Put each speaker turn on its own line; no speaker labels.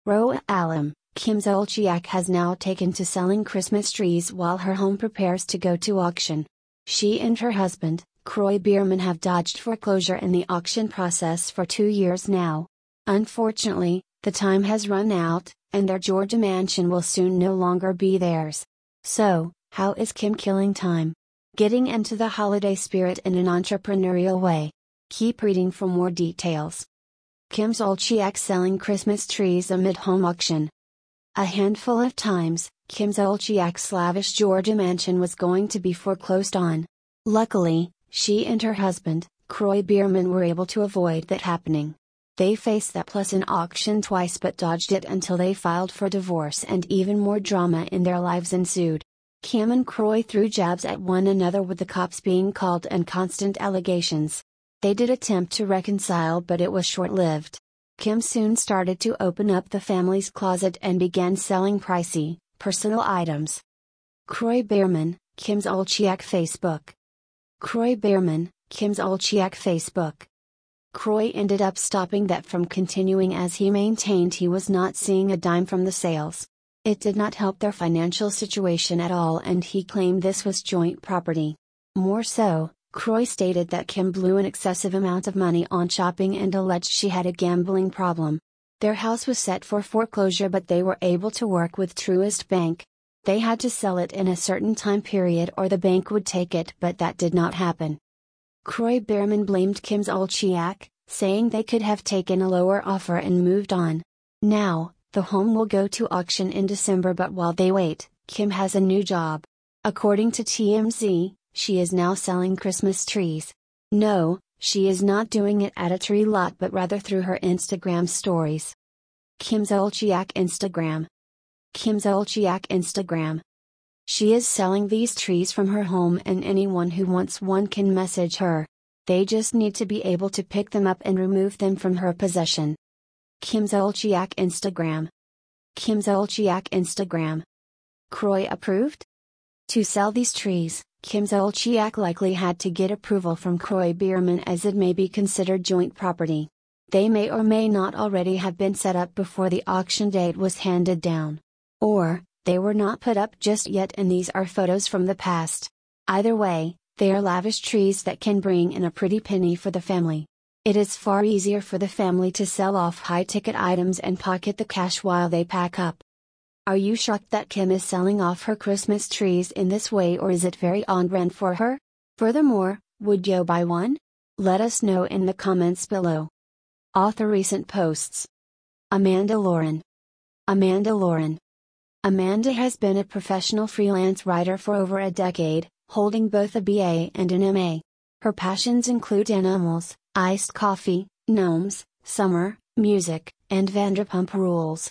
Roa Alam, Kim Zolciak has now taken to selling Christmas trees while her home prepares to go to auction. She and her husband, Kroy Bierman, have dodged foreclosure in the auction process for 2 years now. Unfortunately, the time has run out, and their Georgia mansion will soon no longer be theirs. So, how is Kim killing time? Getting into the holiday spirit in an entrepreneurial way. Keep reading for more details. Kim Zolciak selling Christmas trees amid home auction. A handful of times, Kim Zolciak's lavish Georgia mansion was going to be foreclosed on. Luckily, she and her husband, Kroy Bierman, were able to avoid that happening. They faced that plus an auction twice but dodged it until they filed for divorce, and even more drama in their lives ensued. Kim and Kroy threw jabs at one another, with the cops being called and constant allegations. They did attempt to reconcile, but it was short-lived. Kim soon started to open up the family's closet and began selling pricey, personal items. Kroy Bierman, Kim Zolciak Facebook. Kroy Bierman, Kim Zolciak Facebook. Kroy ended up stopping that from continuing as he maintained he was not seeing a dime from the sales. It did not help their financial situation at all, and he claimed this was joint property. More so, Kroy stated that Kim blew an excessive amount of money on shopping and alleged she had a gambling problem. Their house was set for foreclosure, but they were able to work with Truist Bank. They had to sell it in a certain time period or the bank would take it, but that did not happen. Kroy Bierman blamed Kim Zolciak, saying they could have taken a lower offer and moved on. Now, the home will go to auction in December, but while they wait, Kim has a new job. According to TMZ, she is now selling Christmas trees. No, she is not doing it at a tree lot but rather through her Instagram stories. Kim Zolciak Instagram. Kim Zolciak Instagram. She is selling these trees from her home, and anyone who wants one can message her. They just need to be able to pick them up and remove them from her possession. Kim Zolciak Instagram. Kim Zolciak Instagram. Kroy approved? To sell these trees, Kim Zolciak likely had to get approval from Kroy Bierman, as it may be considered joint property. They may or may not already have been set up before the auction date was handed down. Or, they were not put up just yet and these are photos from the past. Either way, they are lavish trees that can bring in a pretty penny for the family. It is far easier for the family to sell off high-ticket items and pocket the cash while they pack up. Are you shocked that Kim is selling off her Christmas trees in this way, or is it very on brand for her? Furthermore, would you buy one? Let us know in the comments below. Author recent posts. Amanda Lauren. Amanda Lauren. Amanda has been a professional freelance writer for over a decade, holding both a BA and an MA. Her passions include animals, iced coffee, gnomes, summer, music, and Vanderpump Rules.